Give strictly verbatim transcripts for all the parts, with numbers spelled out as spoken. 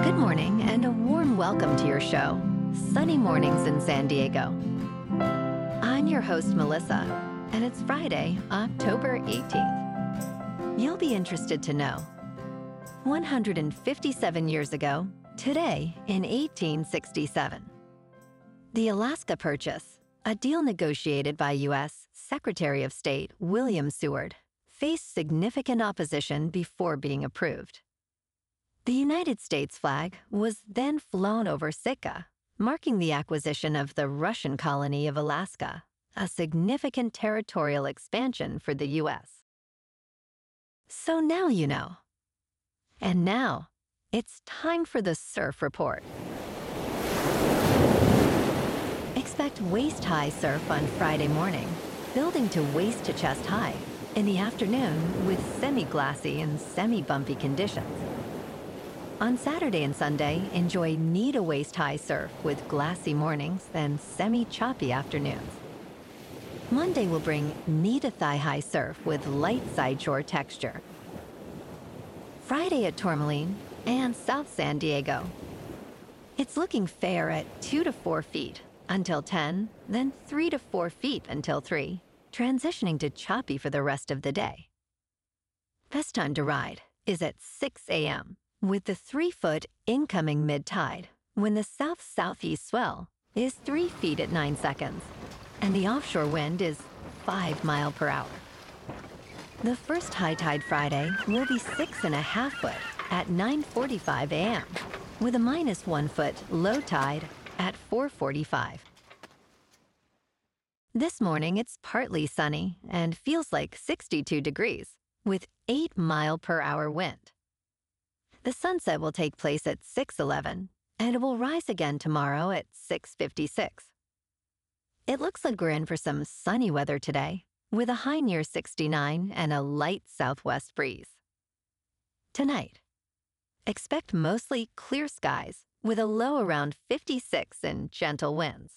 Good morning and a warm welcome to your show, Sunny Mornings in San Diego. I'm your host, Melissa, and it's Friday, October eighteenth. You'll be interested to know, one hundred fifty-seven years ago, today in eighteen sixty-seven, the Alaska Purchase, a deal negotiated by U S Secretary of State William Seward, faced significant opposition before being approved. The United States flag was then flown over Sitka, marking the acquisition of the Russian colony of Alaska, a significant territorial expansion for the U S. So now you know. And now, it's time for the Surf Report. Expect waist-high surf on Friday morning, building to waist-to-chest high, in the afternoon with semi-glassy and semi-bumpy conditions. On Saturday and Sunday, enjoy knee-to-waist-high surf with glassy mornings and semi-choppy afternoons. Monday will bring knee-to-thigh-high surf with light sideshore texture. Friday at Tourmaline and South San Diego. It's looking fair at two to four feet until ten, then three to four feet until three, transitioning to choppy for the rest of the day. Best time to ride is at six a.m. with the three-foot incoming mid-tide when the south-southeast swell is three feet at nine seconds and the offshore wind is five mile per hour. The first high tide Friday will be six and a half foot at nine forty-five a.m. with a minus one foot low tide at four forty-five. This morning it's partly sunny and feels like sixty-two degrees with eight mile per hour wind. The sunset will take place at six eleven, and it will rise again tomorrow at six fifty-six. It looks like we're in for some sunny weather today, with a high near sixty-nine and a light southwest breeze. Tonight, expect mostly clear skies with a low around fifty-six and gentle winds.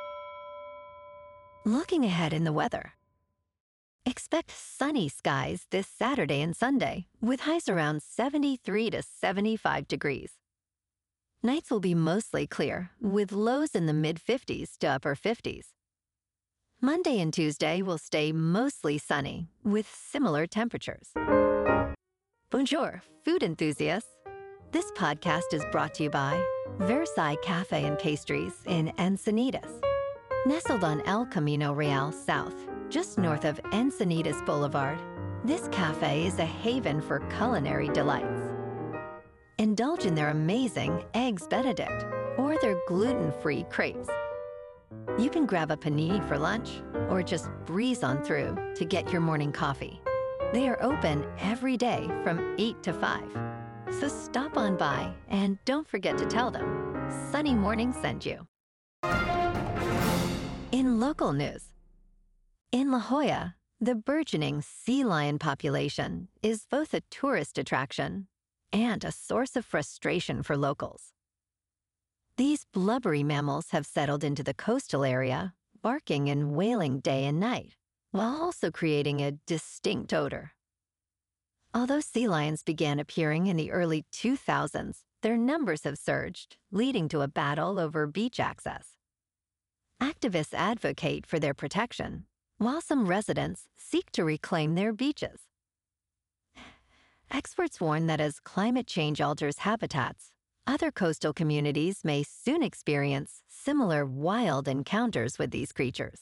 Looking ahead in the weather, expect sunny skies this Saturday and Sunday, with highs around seventy-three to seventy-five degrees. Nights will be mostly clear, with lows in the mid-fifties to upper fifties. Monday and Tuesday will stay mostly sunny, with similar temperatures. Bonjour, food enthusiasts. This podcast is brought to you by Versailles Cafe and Pastries in Encinitas. Nestled on El Camino Real South, just north of Encinitas Boulevard, this cafe is a haven for culinary delights. Indulge in their amazing Eggs Benedict or their gluten-free crepes. You can grab a panini for lunch or just breeze on through to get your morning coffee. They are open every day from eight to five. So stop on by and don't forget to tell them Sunny Morning sent you. In local news, in La Jolla, the burgeoning sea lion population is both a tourist attraction and a source of frustration for locals. These blubbery mammals have settled into the coastal area, barking and wailing day and night, while also creating a distinct odor. Although sea lions began appearing in the early two thousands, their numbers have surged, leading to a battle over beach access. Activists advocate for their protection, while some residents seek to reclaim their beaches. Experts warn that as climate change alters habitats, other coastal communities may soon experience similar wild encounters with these creatures.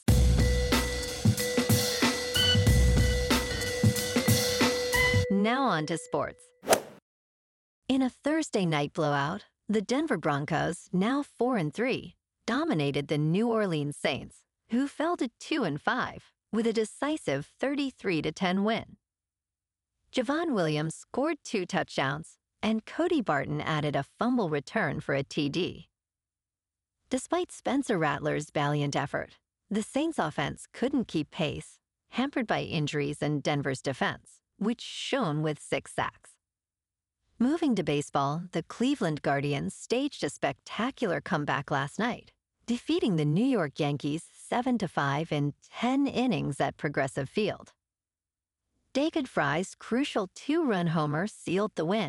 Now on to sports. In a Thursday night blowout, the Denver Broncos, now four and three, dominated the New Orleans Saints, who fell to two and five with a decisive thirty-three to ten win. Javon Williams scored two touchdowns, and Cody Barton added a fumble return for a T D. Despite Spencer Rattler's valiant effort, the Saints offense couldn't keep pace, hampered by injuries and Denver's defense, which shone with six sacks. Moving to baseball, the Cleveland Guardians staged a spectacular comeback last night, defeating the New York Yankees seven to five in ten innings at Progressive Field. David Fry's crucial two-run homer sealed the win,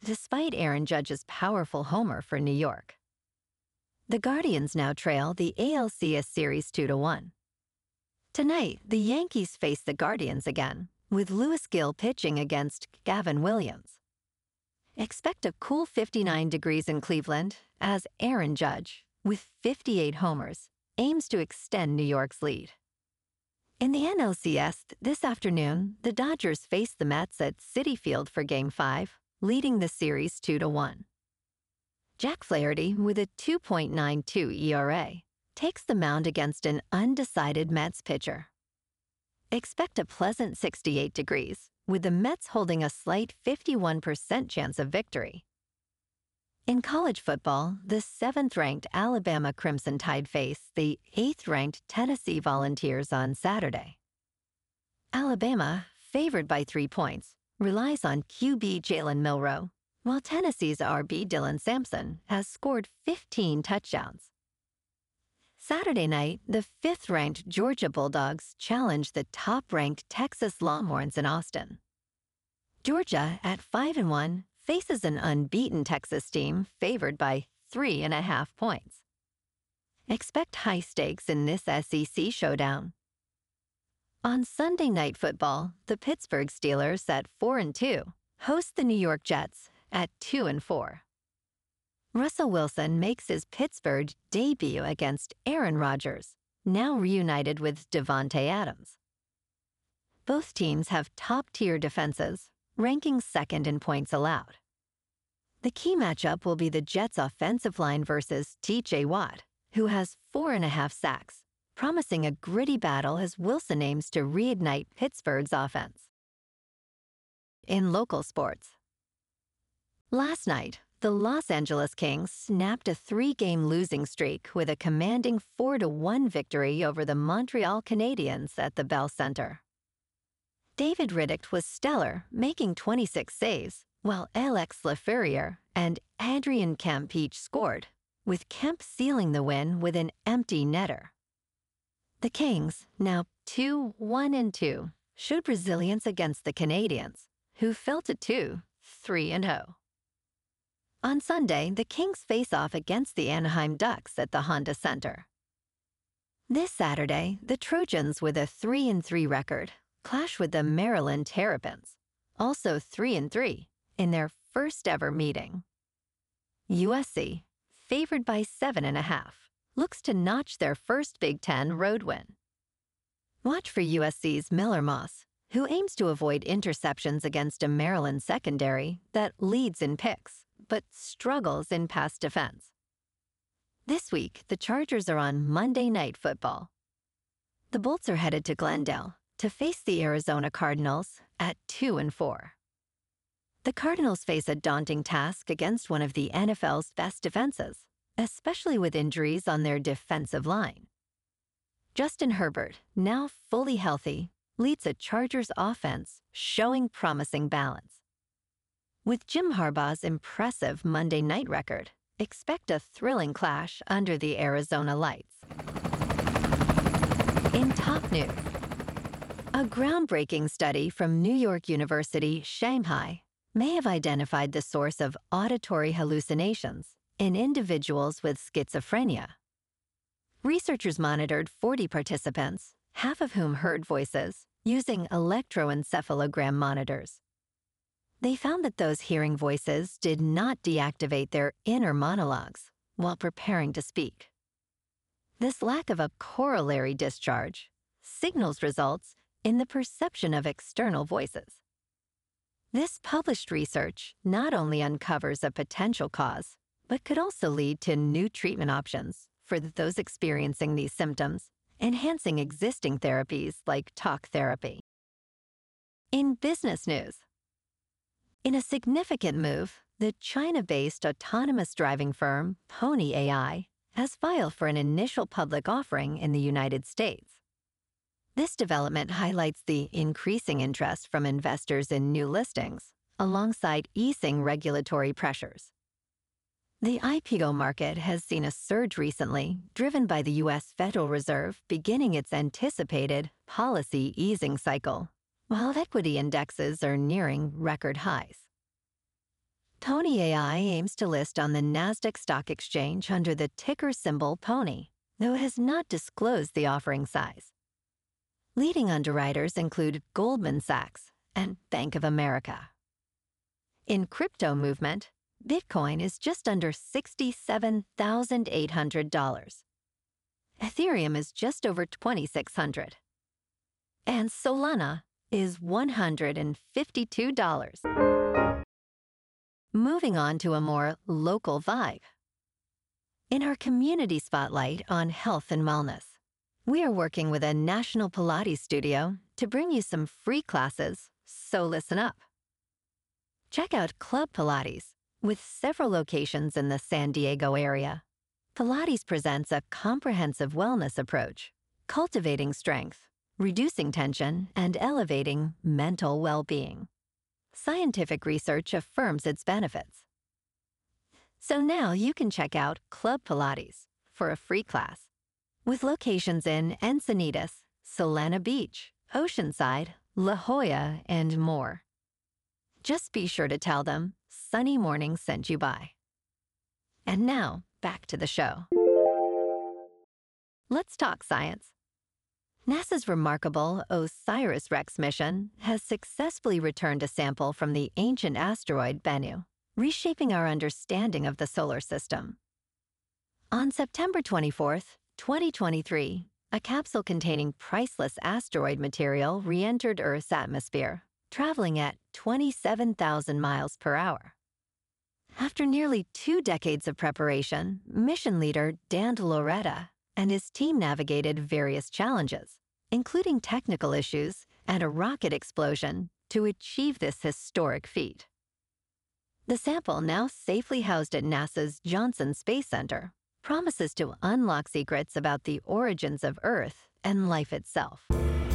despite Aaron Judge's powerful homer for New York. The Guardians now trail the A L C S Series two to one. Tonight, the Yankees face the Guardians again, with Lewis Gill pitching against Gavin Williams. Expect a cool fifty-nine degrees in Cleveland as Aaron Judge, with fifty-eight homers, aims to extend New York's lead. In the N L C S this afternoon, the Dodgers face the Mets at Citi Field for Game five, leading the series two to one. Jack Flaherty, with a two point nine two E R A, takes the mound against an undecided Mets pitcher. Expect a pleasant sixty-eight degrees, with the Mets holding a slight fifty-one percent chance of victory. In college football, the seventh-ranked Alabama Crimson Tide face the eighth-ranked Tennessee Volunteers on Saturday. Alabama, favored by three points, relies on Q B Jalen Milroe, while Tennessee's R B Dylan Sampson has scored fifteen touchdowns. Saturday night, the fifth-ranked Georgia Bulldogs challenge the top-ranked Texas Longhorns in Austin. Georgia, at five and one, faces an unbeaten Texas team favored by three and a half points. Expect high stakes in this S E C showdown. On Sunday Night Football, the Pittsburgh Steelers at four and two host the New York Jets at two and four. Russell Wilson makes his Pittsburgh debut against Aaron Rodgers, now reunited with Davante Adams. Both teams have top-tier defenses, ranking second in points allowed. The key matchup will be the Jets' offensive line versus T J Watt, who has four and a half sacks, promising a gritty battle as Wilson aims to reignite Pittsburgh's offense. In local sports, last night, the Los Angeles Kings snapped a three-game losing streak with a commanding four to one victory over the Montreal Canadiens at the Bell Center. David Riddick was stellar, making twenty-six saves, while Alex Lafreniere and Adrian Kemp each scored, with Kemp sealing the win with an empty netter. The Kings, now two one and two, showed resilience against the Canadiens, who fell to two three and oh. On Sunday, the Kings face off against the Anaheim Ducks at the Honda Center. This Saturday, the Trojans, with a three and three record, clash with the Maryland Terrapins, also three and three, in their first-ever meeting. U S C, favored by seven and a half, looks to notch their first Big Ten road win. Watch for U S C's Miller Moss, who aims to avoid interceptions against a Maryland secondary that leads in picks, but struggles in pass defense. This week, the Chargers are on Monday Night Football. The Bolts are headed to Glendale to face the Arizona Cardinals at two and four. The Cardinals face a daunting task against one of the N F L's best defenses, especially with injuries on their defensive line. Justin Herbert, now fully healthy, leads a Chargers offense showing promising balance. With Jim Harbaugh's impressive Monday night record, expect a thrilling clash under the Arizona lights. In top news, a groundbreaking study from New York University, Shanghai, may have identified the source of auditory hallucinations in individuals with schizophrenia. Researchers monitored forty participants, half of whom heard voices, using electroencephalogram monitors. They found that those hearing voices did not deactivate their inner monologues while preparing to speak. This lack of a corollary discharge signals results in the perception of external voices. This published research not only uncovers a potential cause, but could also lead to new treatment options for those experiencing these symptoms, enhancing existing therapies like talk therapy. In business news, in a significant move, the China-based autonomous driving firm Pony A I has filed for an initial public offering in the United States. This development highlights the increasing interest from investors in new listings, alongside easing regulatory pressures. The I P O market has seen a surge recently, driven by the U S Federal Reserve beginning its anticipated policy easing cycle, while equity indexes are nearing record highs. Pony A I aims to list on the Nasdaq Stock Exchange under the ticker symbol PONY, though it has not disclosed the offering size. Leading underwriters include Goldman Sachs and Bank of America. In crypto movement, Bitcoin is just under sixty-seven thousand eight hundred dollars. Ethereum is just over twenty-six hundred dollars. And Solana is one hundred fifty-two dollars. Moving on to a more local vibe. In our community spotlight on health and wellness, we are working with a national Pilates studio to bring you some free classes, so listen up. Check out Club Pilates, with several locations in the San Diego area. Pilates presents a comprehensive wellness approach, cultivating strength, reducing tension, and elevating mental well-being. Scientific research affirms its benefits. So now you can check out Club Pilates for a free class, with locations in Encinitas, Solana Beach, Oceanside, La Jolla, and more. Just be sure to tell them Sunny Morning sent you by. And now, back to the show. Let's talk science. NASA's remarkable OSIRIS-REx mission has successfully returned a sample from the ancient asteroid Bennu, reshaping our understanding of the solar system. On September twenty-fourth, twenty twenty-three, a capsule containing priceless asteroid material re-entered Earth's atmosphere, traveling at twenty-seven thousand miles per hour. After nearly two decades of preparation, mission leader Dan Loretta and his team navigated various challenges, including technical issues and a rocket explosion, to achieve this historic feat. The sample, now safely housed at NASA's Johnson Space Center, promises to unlock secrets about the origins of Earth and life itself.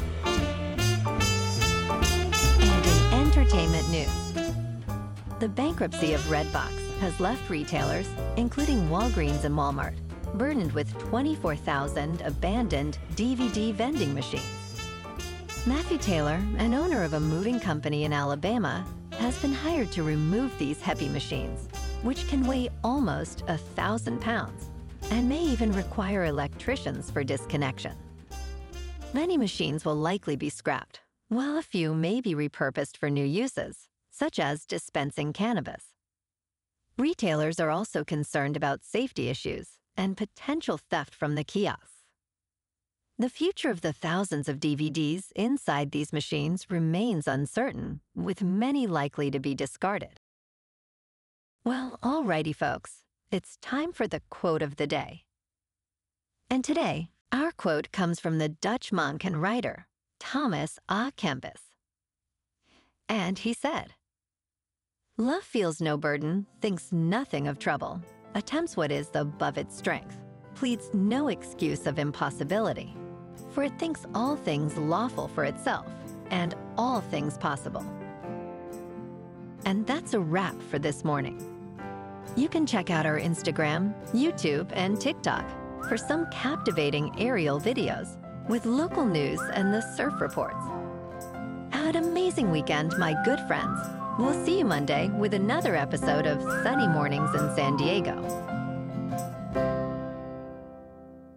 Entertainment news. The bankruptcy of Redbox has left retailers, including Walgreens and Walmart, burdened with twenty-four thousand abandoned D V D vending machines. Matthew Taylor, an owner of a moving company in Alabama, has been hired to remove these heavy machines, which can weigh almost a thousand pounds and may even require electricians for disconnection. Many machines will likely be scrapped, while a few may be repurposed for new uses, such as dispensing cannabis. Retailers are also concerned about safety issues and potential theft from the kiosks. The future of the thousands of D V Ds inside these machines remains uncertain, with many likely to be discarded. Well, alrighty folks, it's time for the quote of the day. And today, our quote comes from the Dutch monk and writer, Thomas A. Kempis. And he said, "Love feels no burden, thinks nothing of trouble, attempts what is above its strength, pleads no excuse of impossibility, for it thinks all things lawful for itself, and all things possible." And that's a wrap for this morning. You can check out our Instagram, YouTube, and TikTok for some captivating aerial videos with local news and the surf reports. Have an amazing weekend, my good friends. We'll see you Monday with another episode of Sunny Mornings in San Diego.